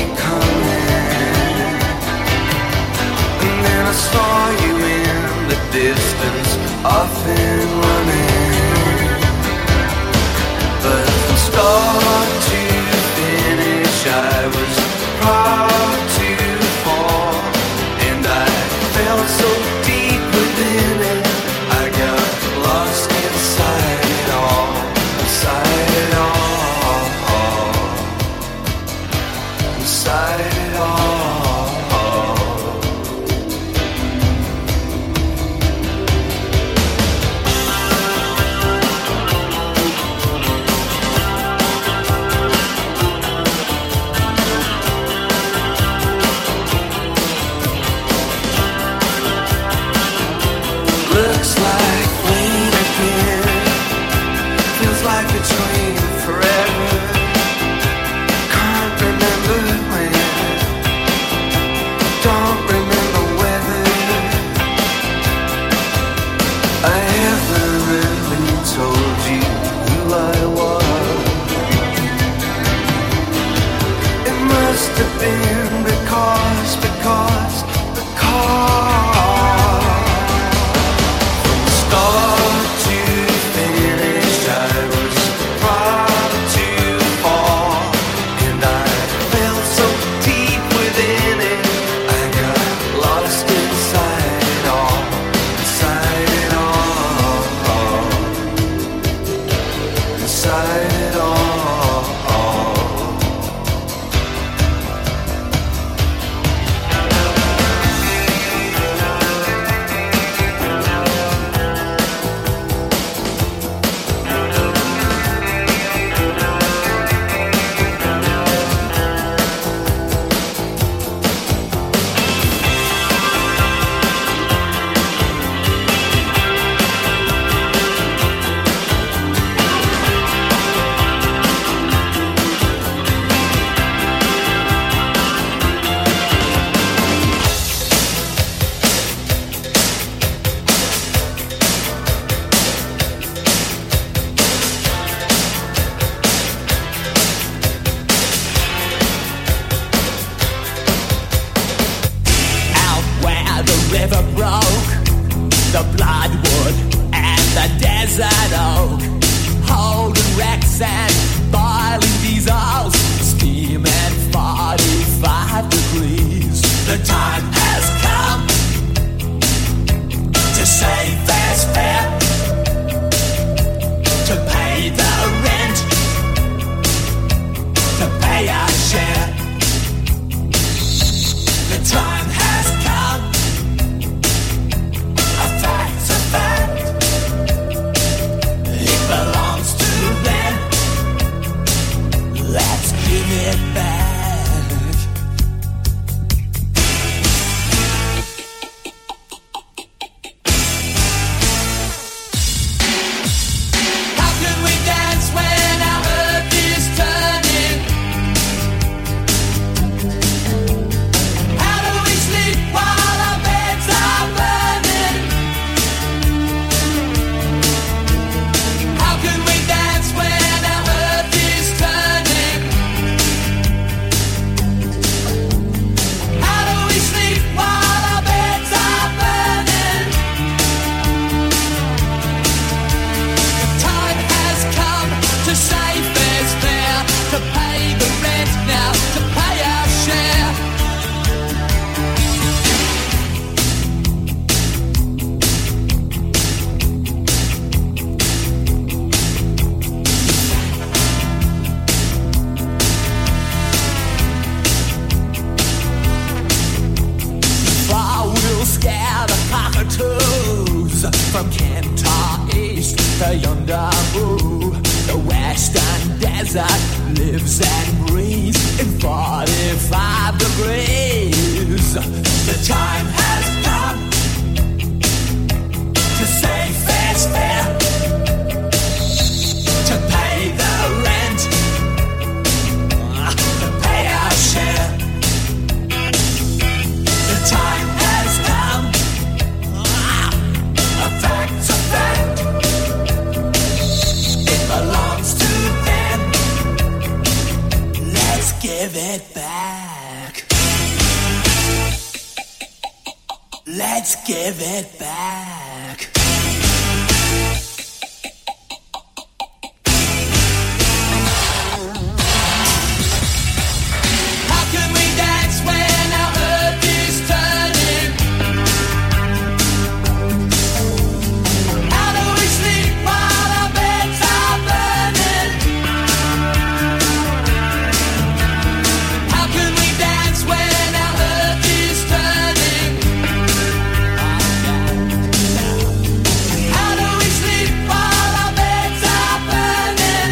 me coming. And then I saw you in the distance, off and running. But from start to finish, I was proud to fall, and I felt so deep within it, I got lost inside it all, inside it all, inside it all. Looks like rain again, feels like it's raining forever. Can't remember when, don't remember whether I ever really told you who I was. It must have been because start to finish, I was proud to fall, and I felt so deep within it, I got lost inside it all, inside it all, inside it all. river broke, the bloodwood and the desert oak, holding wrecks and boiling diesels, steaming 45 degrees. The time has come to save fair's fair, to pay the rent, to pay our share. The time has come, a fact's a fact, it belongs to them, let's give it back. How can we dance when our earth is turning? How do we sleep while our beds are burning? How can we dance when our earth is turning? How do we sleep while our beds are burning? The time has come to save fair's fair, to pay the rent now, to pay our share. Far will scare the cockatoos from Kentar East to yonder Boo. The western desert lives and breathes in 45 degrees. The time has come to save fair's fair, to pay the rent, to pay our share. The time has come, a fact's a fact, it belongs to them, let's give it back. Let's give it back. How can we dance when our earth is turning? How do we sleep while our beds are burning? How can we dance when our earth is turning? How do we sleep while our beds are burning?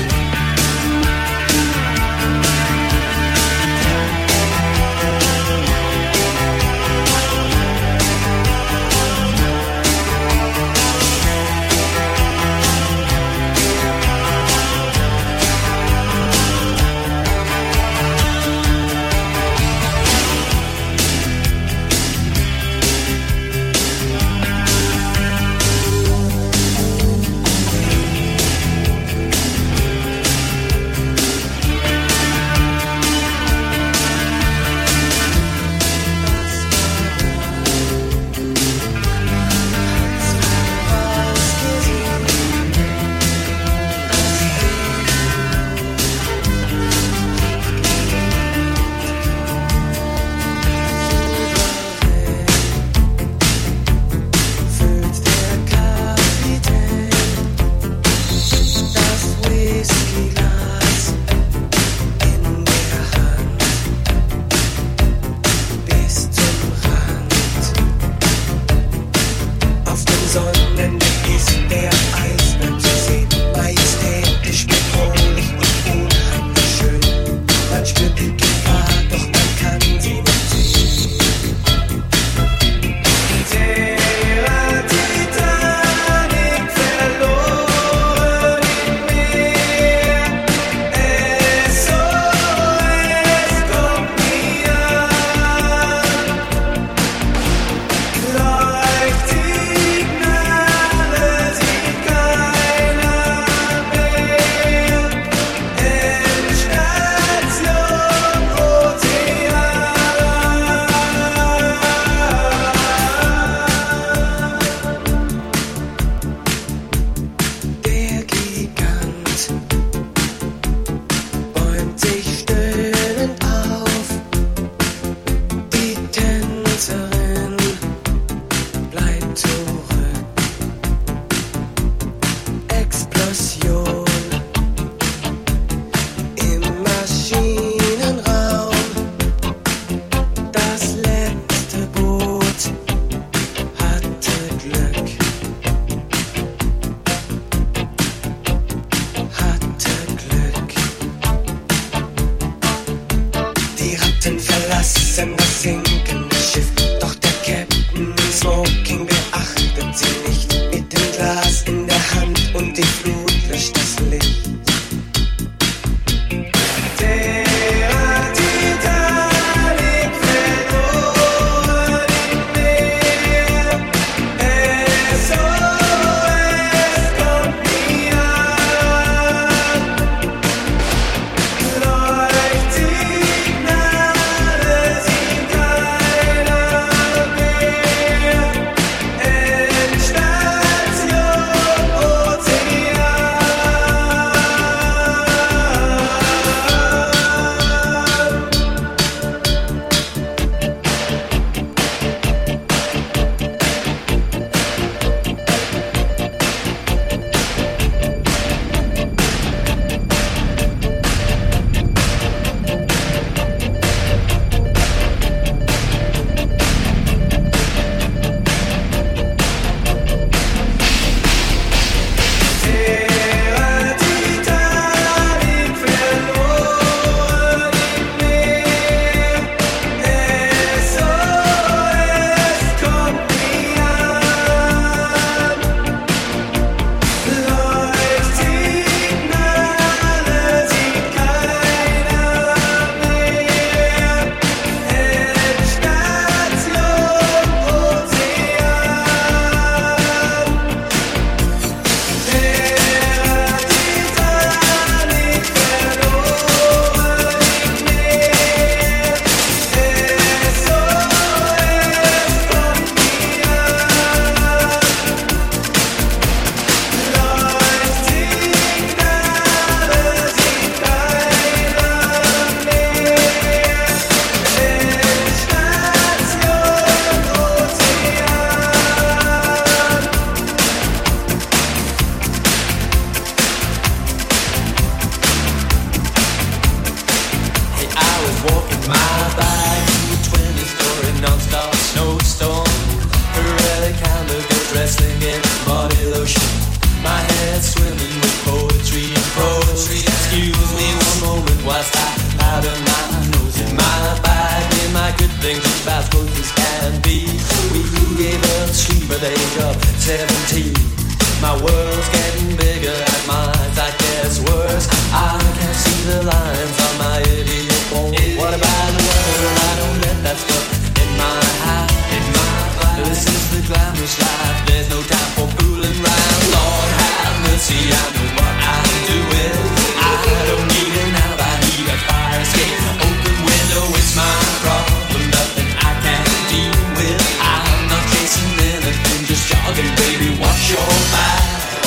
moving just as close as can be. We gave up sleep at the age of 17. My world's getting bigger and my sight gets worse. I can't see the lines on my idiot phone. What about the world? I don't let that stuff in my heart. This is the glamorous life. There's no time for fooling around. Lord have mercy, I know what I'm doing. I don't need an out, I need a fire escape. Open window, it's my problem. Nothing I can't deal with. I'm not chasing anything, just jogging, baby. Watch your back.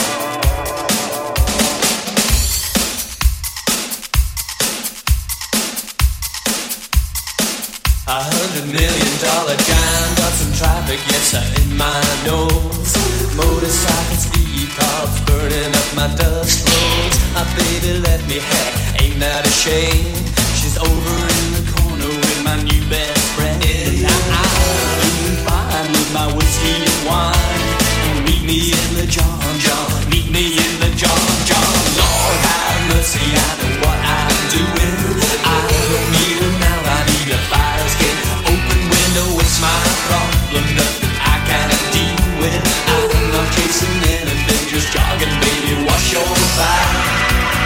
$100 million jam, got some traffic, yes, in my nose. Motorcycles, speed cars, burning up my dust roads. My baby let me have, ain't that a shame? She's over in the corner with my new best friend. I'm doing fine with my whiskey and wine. And meet me in the John John, meet me in the John John. Lord have mercy, I know what I'm doing. I don't need a now, I need a fire escape. Open window, it's my problem. Nothing I can't deal with. I'm not chasing anything, just jogging, baby. Wash your back.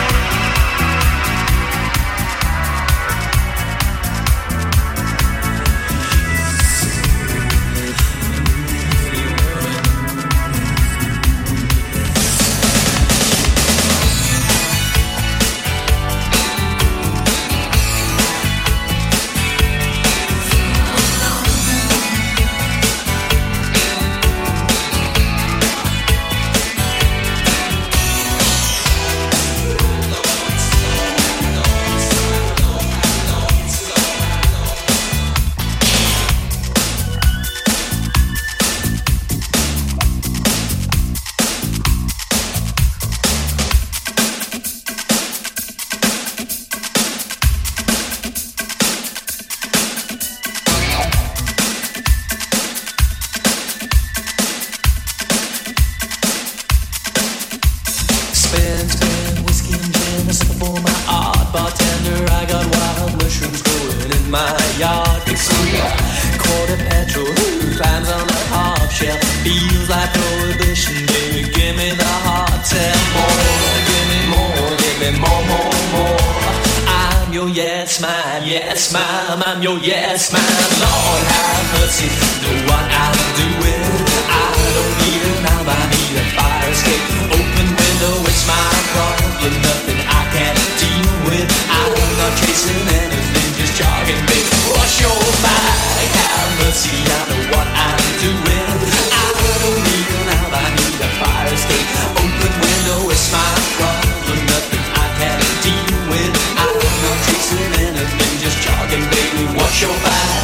Yes, ma'am, I'm your yes, ma'am. Lord have mercy, know what I'm doing. I don't need an out, I need a fire escape. Open window, it's my problem. Nothing I can't deal with. I'm not chasing anything, just jogging, baby. Wash your back, have mercy, I know what I'm doing. I don't need an out, I need a fire escape. Open window, it's my problem. Nothing I can't deal with. I'm not chasing anything, just jogging, baby. Watch your back.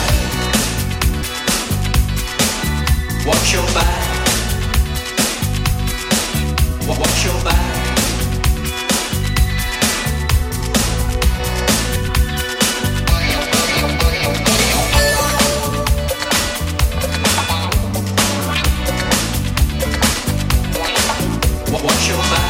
Watch your back. Watch your back. Watch your back.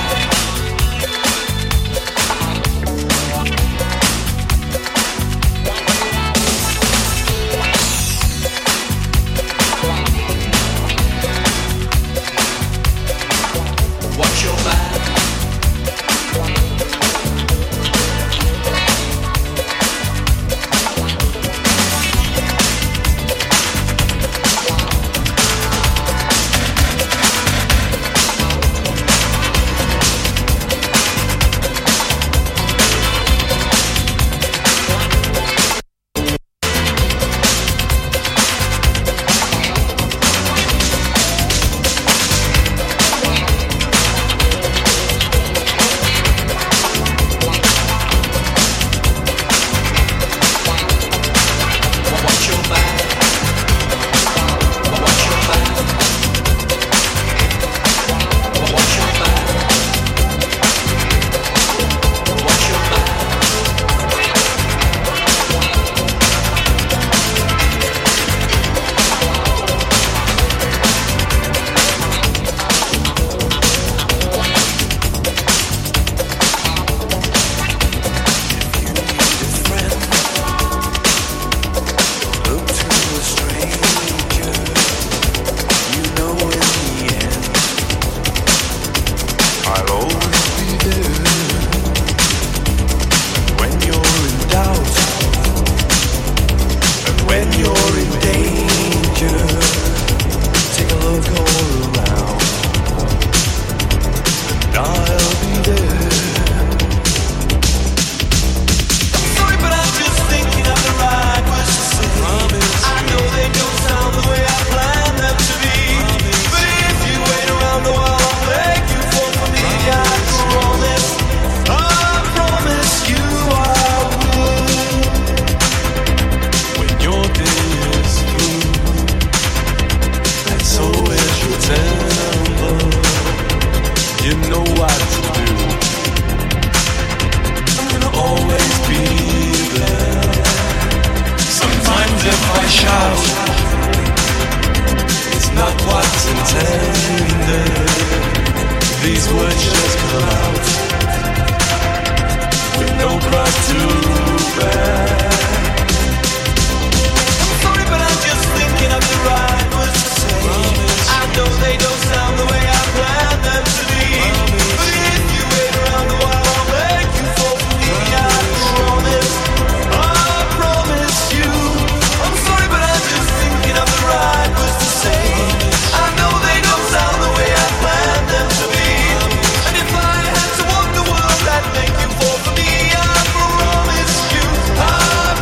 When you're in danger, take a look all around, and I'll be there. I'm sorry, but I'm just thinking of the right words to say. I know they don't sound the way I planned them to be, but if you wait around the while I'll beg you for me, I promise you I will. When your day is through, and so is your temper, you know what to do. I'm gonna always be there. Sometimes if I shout, it's not what's intended. These words just come out with no cross to bear. I'm sorry, but I'm just thinking of the right words to say. I know they don't sound the way I planned them to be, but if you wait around a while, I'll beg you for me. I promise you. I'm sorry, but I'm just thinking of the right words to say. I know they don't sound the way I planned them to be, and if I had to walk the world, I'd make you fall for me. I promise you. I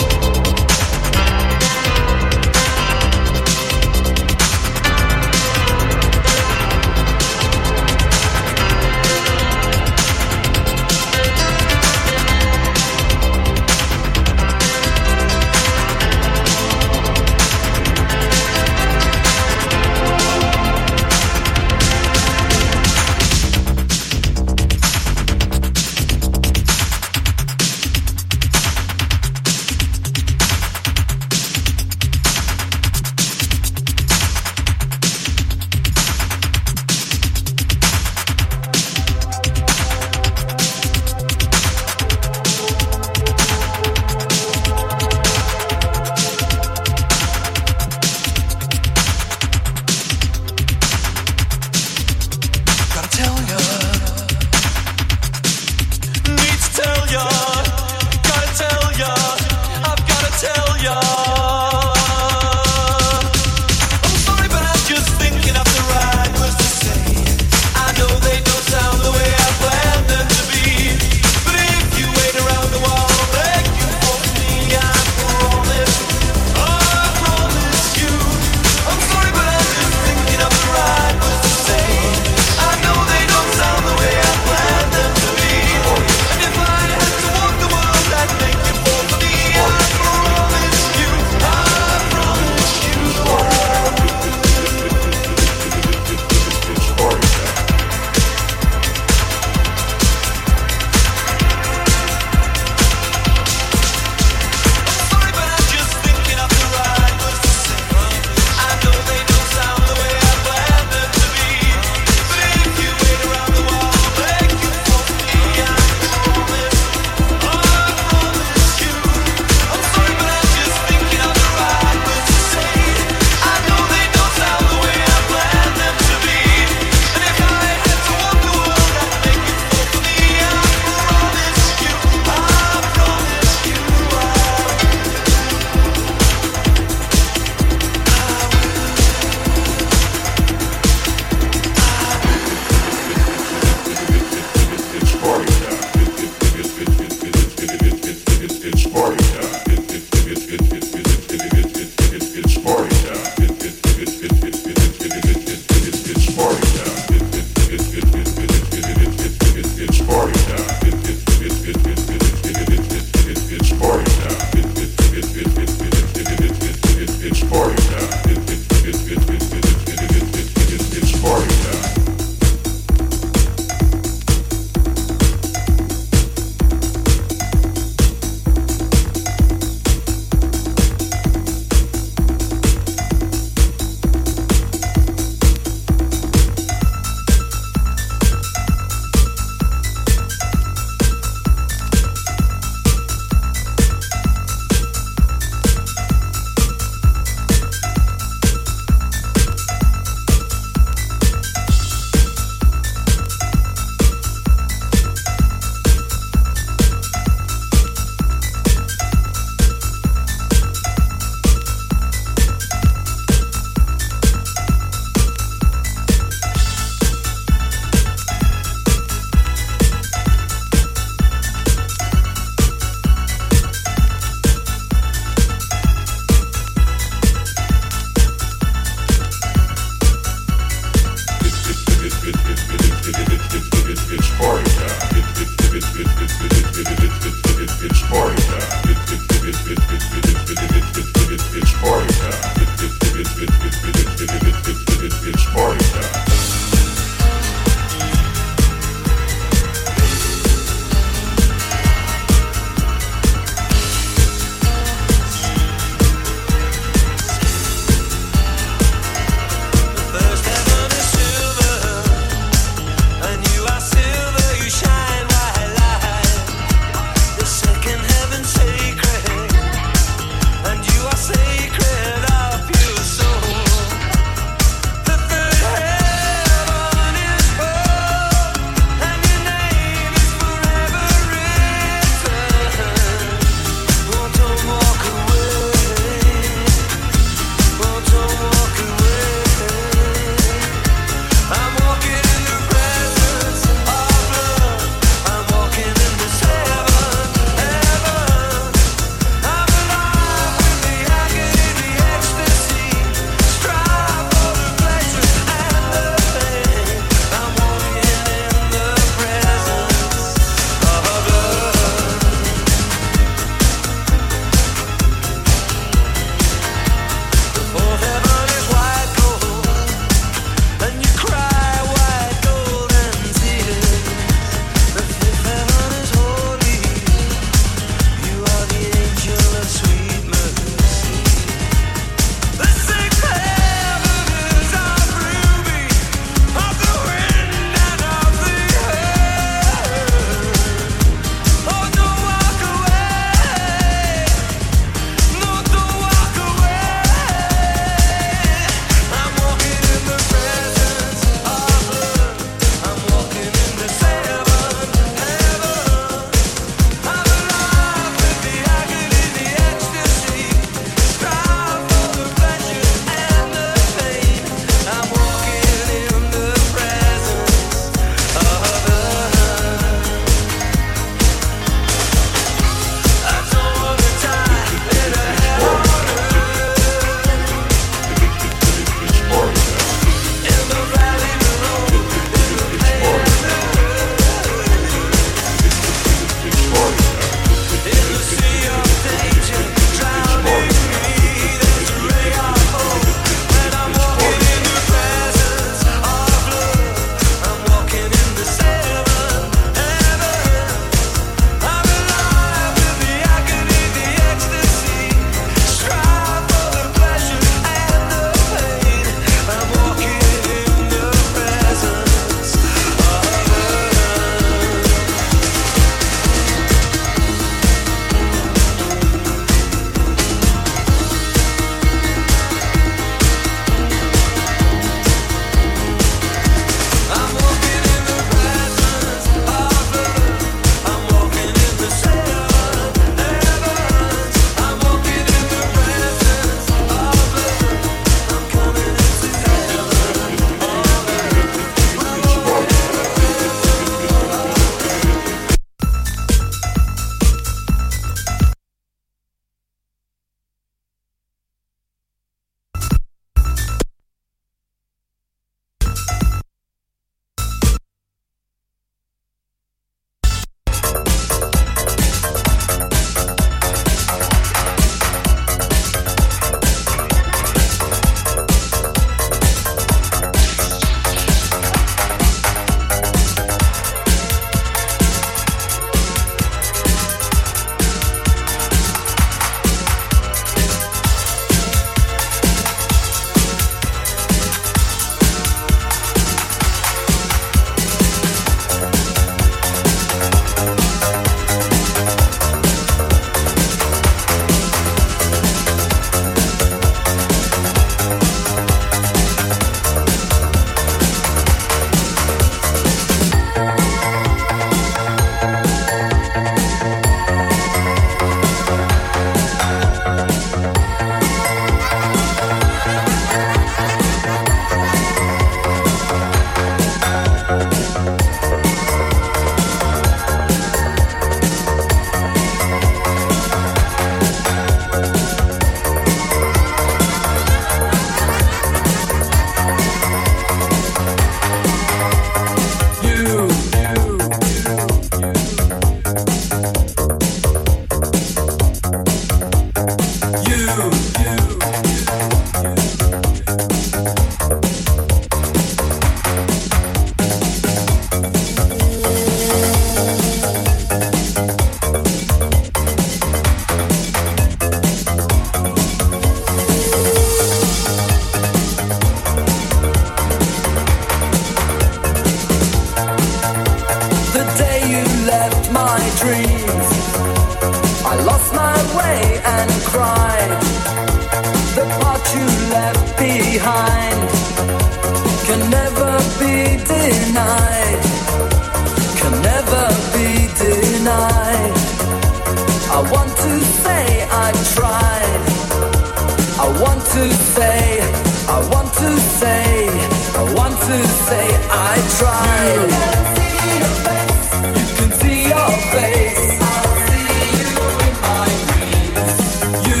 behind can never be denied, can never be denied. I want to say I tried, I want to say, I want to say, I want to say I tried. You can see your face, I'll see you in my dreams. You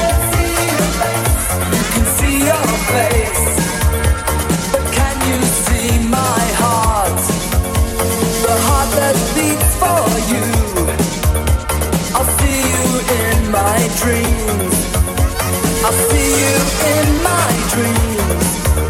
can see your face, but can you see my heart? The heart that beats for you. I'll see you in my dreams. I'll see you in my dreams.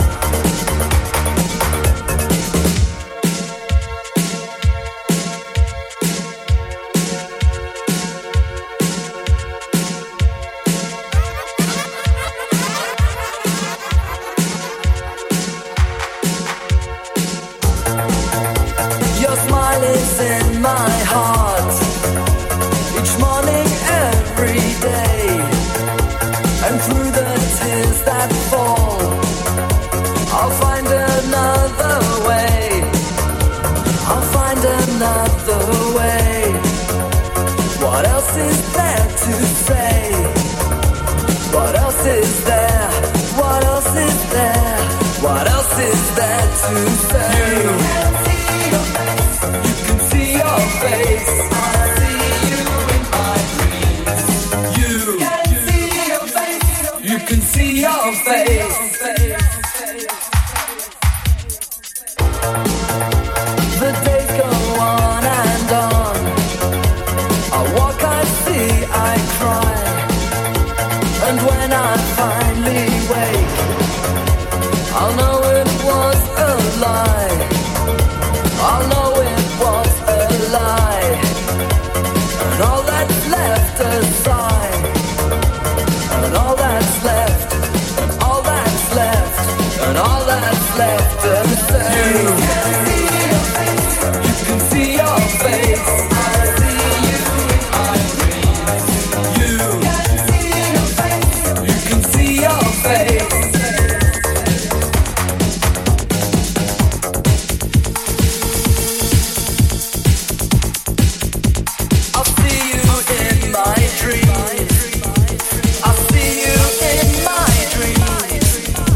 Your smile is in my heart, each morning, every day, and through the tears that fall, I'll find another way, I'll find another way. What else is there to say? What else is there? What else is there? What else is there to say? You can see your face, I see you in my dreams. You can see your face. The days go on and on. I walk, I see, I cry. And when I finally wake, I'll know it was a lie. I'll know it was a lie. And all that's left aside, and all that's left, and all that's left, and all that's left to say. You can see your face, I see you in my dreams. You can see your face. I'll see you in my dreams. I'll see you in my dreams.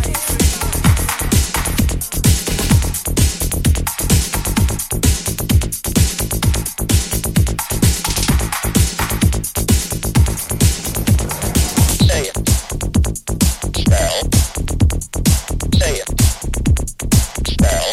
Say it. Spell. Say it. Spell.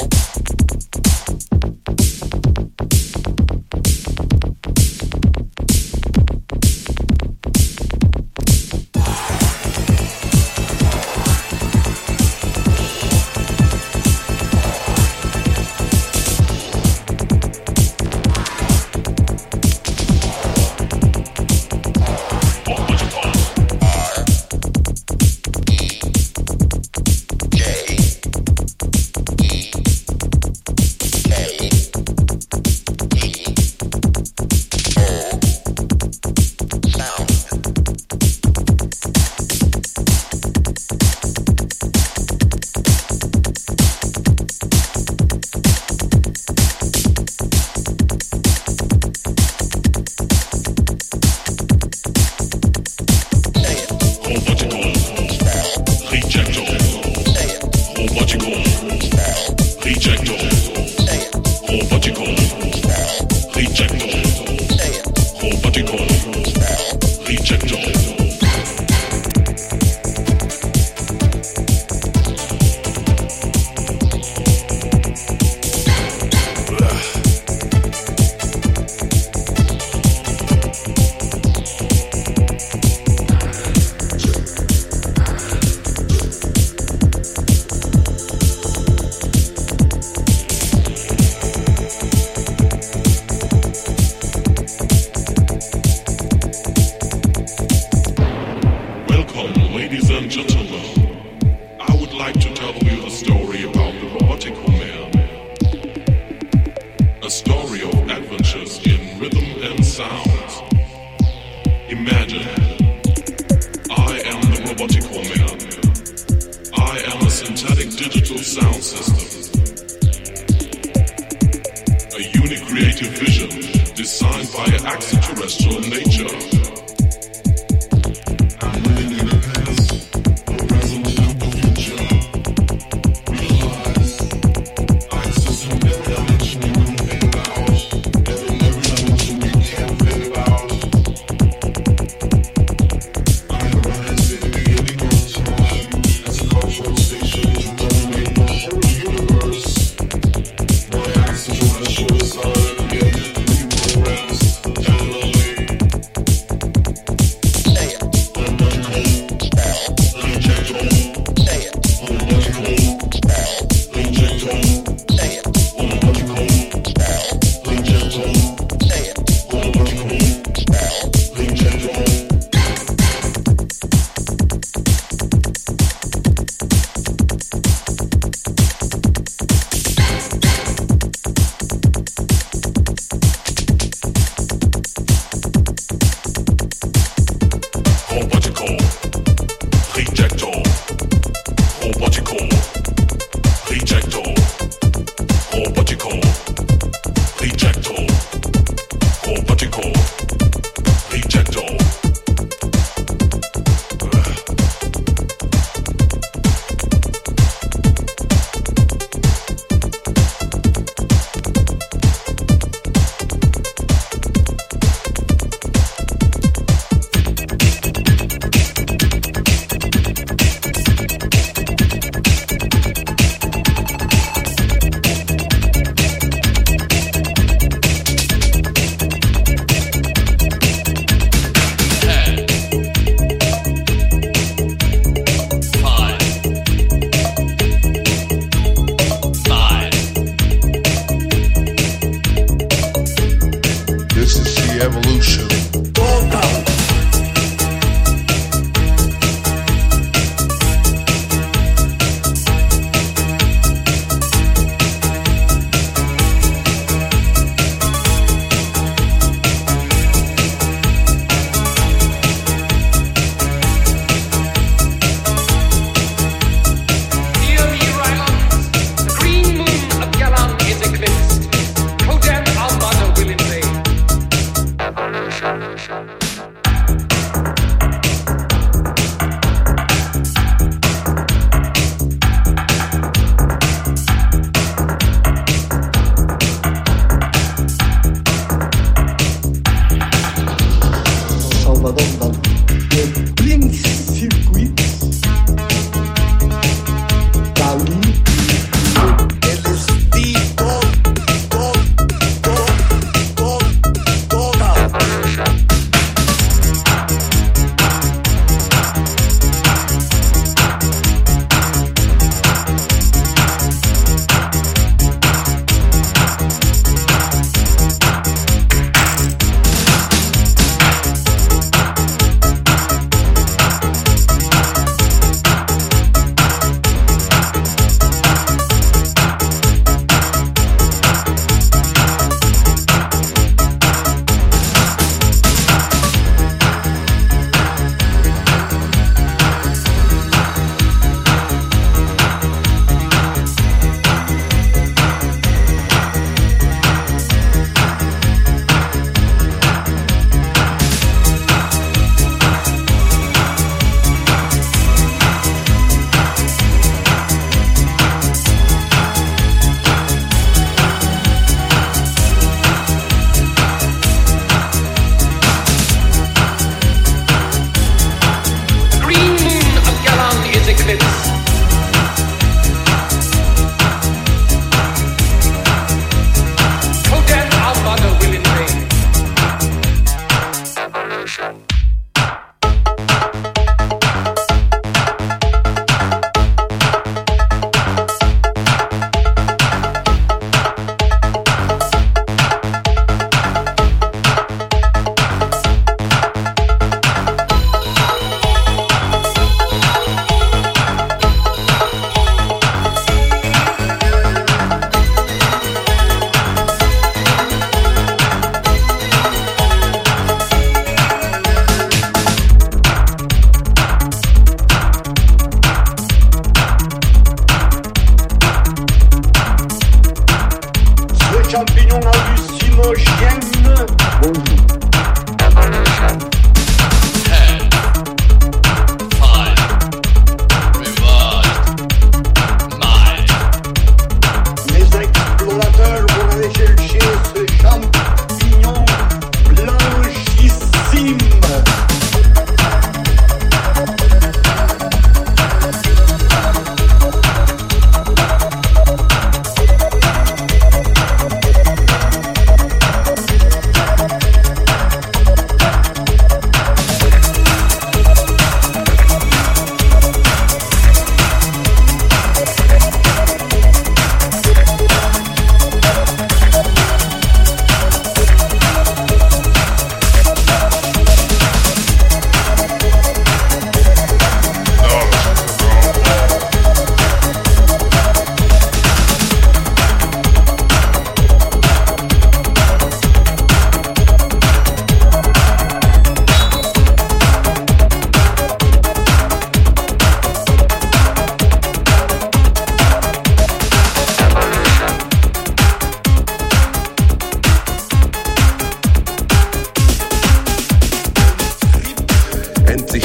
Imagine, I am the robotic woman. I am a digital sound system. A unique creative vision designed by an extraterrestrial nature. I'm living in the past, the present, and the future. Realize access in every dimension you can think about, and in every dimension you can't think about. I realize in the beginning of time, as a cultural station is dominating the whole universe. My extraterrestrial side again reprograms generally.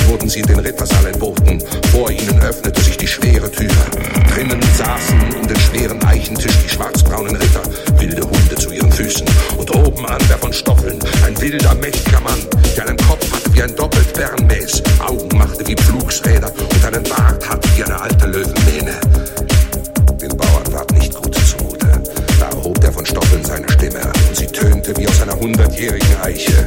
wurden sie in den Rittersaal entboten. Vor ihnen öffnete sich die schwere Tür. Drinnen saßen um den schweren Eichentisch die schwarzbraunen Ritter, wilde Hunde zu ihren Füßen. Und oben an der von Stoffeln, ein wilder, mächtiger Mann, der einen Kopf hatte wie ein doppelt Bärenmäß, Augen machte wie Pflugsräder und einen Bart hatte wie eine alte Löwenmähne. Den Bauern ward nicht gut zumute. Da erhob der von Stoffeln seine Stimme und sie tönte wie aus einer 100-jährigen Eiche.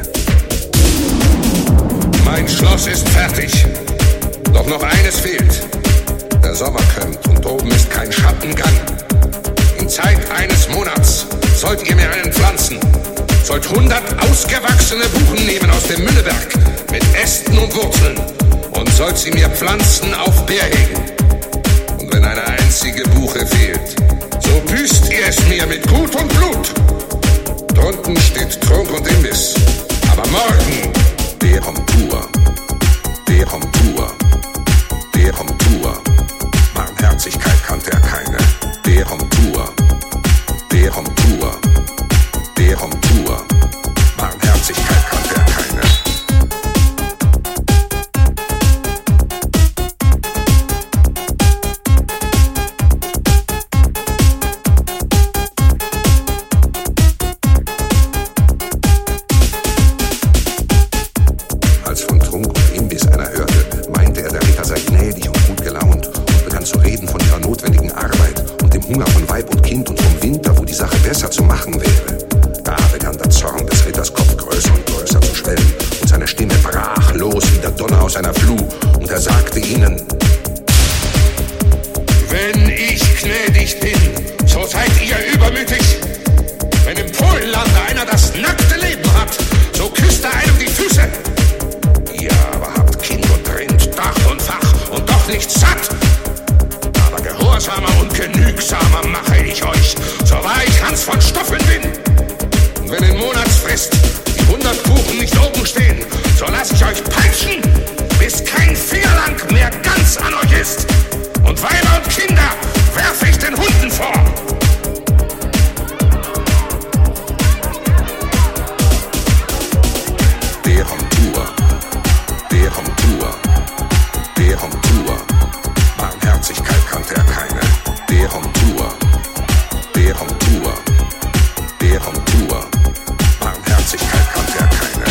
Mein Schloss ist fertig, doch noch eines fehlt. Der Sommer kommt und oben ist kein Schattengang. In Zeit eines Monats sollt ihr mir einen pflanzen. Sollt 100 ausgewachsene Buchen nehmen aus dem Münneberg mit Ästen und Wurzeln und sollt sie mir pflanzen auf Bärhegen. Und wenn eine einzige Buche fehlt, so büßt ihr es mir mit Gut und Blut. Drunten steht Trunk und Imbiss, aber morgen Derum pur, Derum pur, Derum pur. Barmherzigkeit kannte er keine. Derum pur, Derum pur, Derum pur. Barmherzigkeit kannte er keine. Als von Trunk und Imbiss einer hörte, meinte er, der Ritter sei gnädig und gut gelaunt und begann zu reden von ihrer notwendigen Arbeit und dem Hunger von Weib und Kind und vom Winter, wo die Sache besser zu machen wäre. Da begann der Zorn des Ritters Kopf größer und größer zu schwellen und seine Stimme brach los wie der Donner aus einer Fluh und er sagte ihnen: Wenn ich gnädig bin, so seid ihr übermütig. Wenn im Polenlande einer das nackte Leben hat, so küsst er einem die Füße. Ihr aber habt Kind und Rind, Dach und Fach und doch nicht satt. Aber gehorsamer und genügsamer mache ich euch, so wahr ich Hans von Stoffeln bin. Und wenn in Monatsfrist die 100 Buchen nicht oben stehen, so lass ich euch peitschen, bis kein Vierlang mehr ganz an euch ist. Und Weiber und Kinder werfe ich den Hunden vor. Derum pur, Derum pur, Derum pur. Barmherzigkeit kannte er keine. Derum pur, Derum pur, Derum pur. Barmherzigkeit kannte er keine.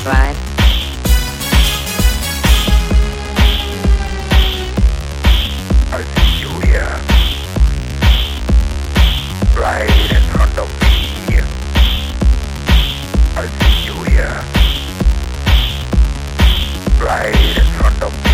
ride. I see you here, right in front of me. I see you here, right in front of me.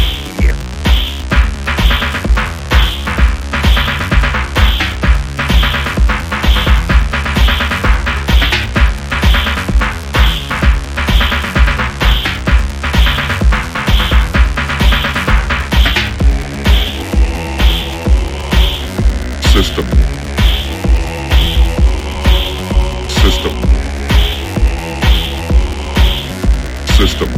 System. System. System.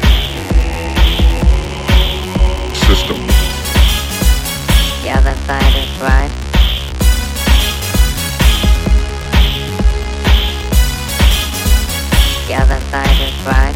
System. The other side is right. The other side is right.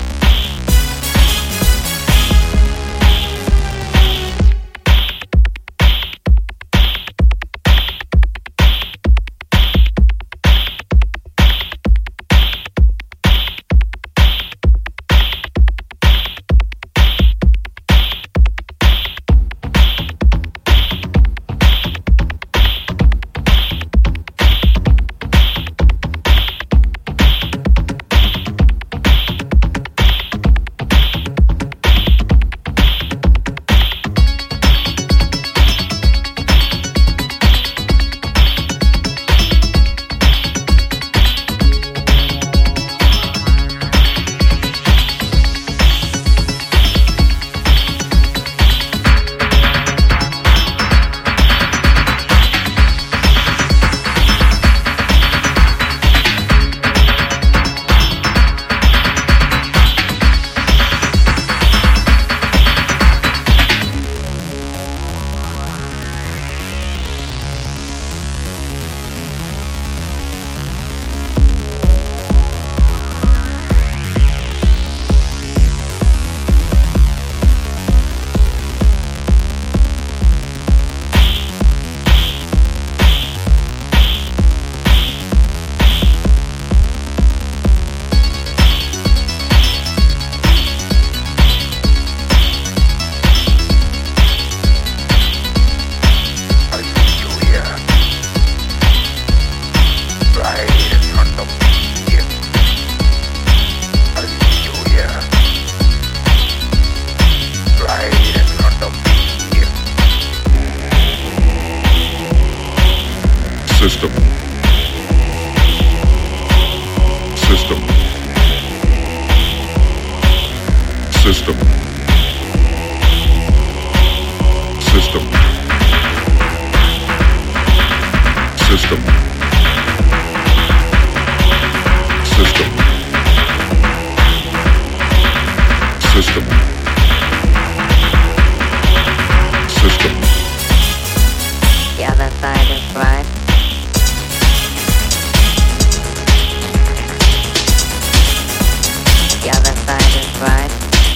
System. System. System. System. System. System. System. System. The other side is right. The other side is right.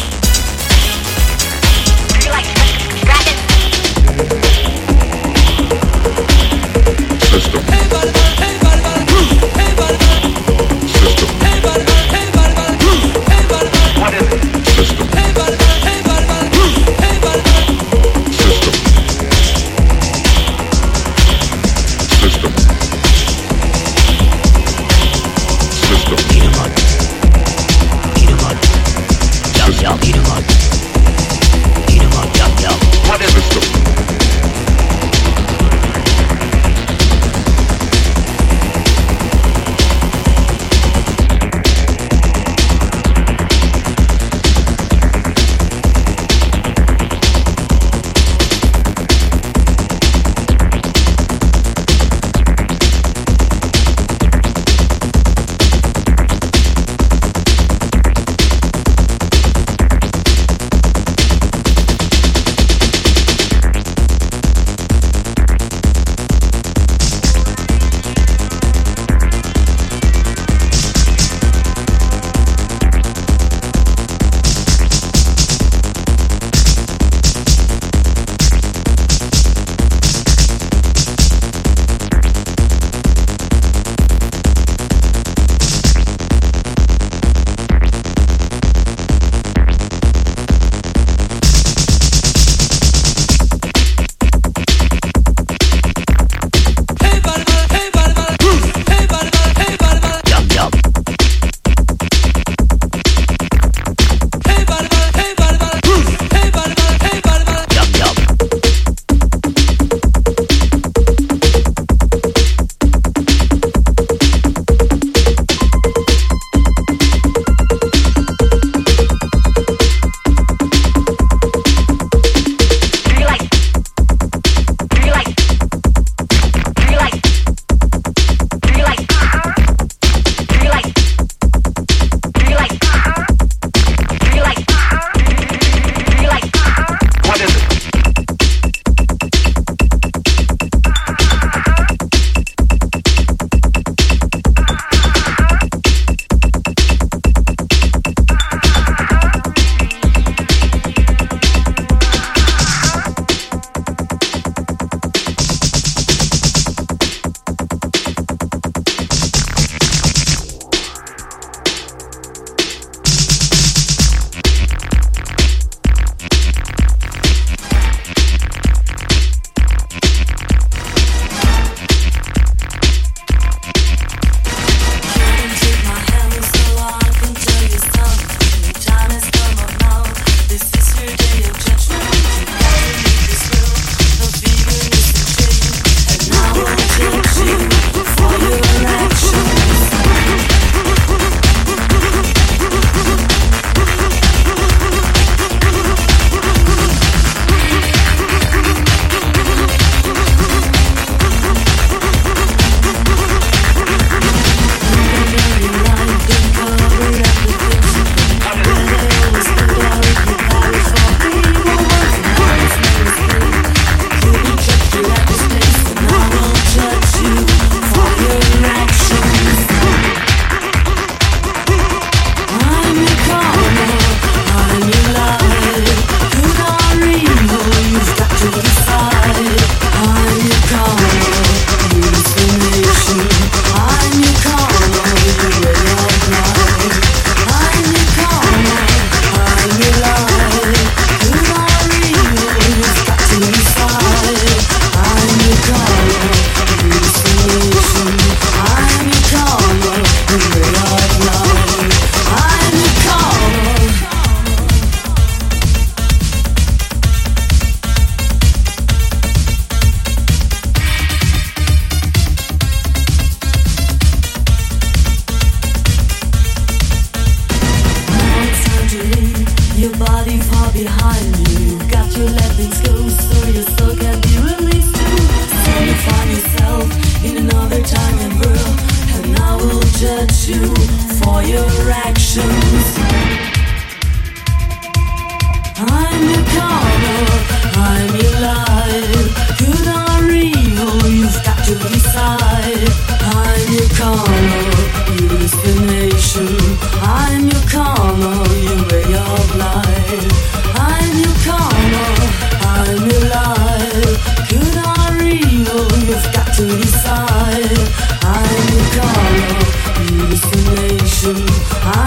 System. judge you for your actions. I'm your karma, I'm your life. Good or evil, you've got to decide. I'm your karma, your destination. I'm your karma, your way of life. I'm your karma, I'm your life. Good or evil, you've got to decide. I'm your karma, your destination.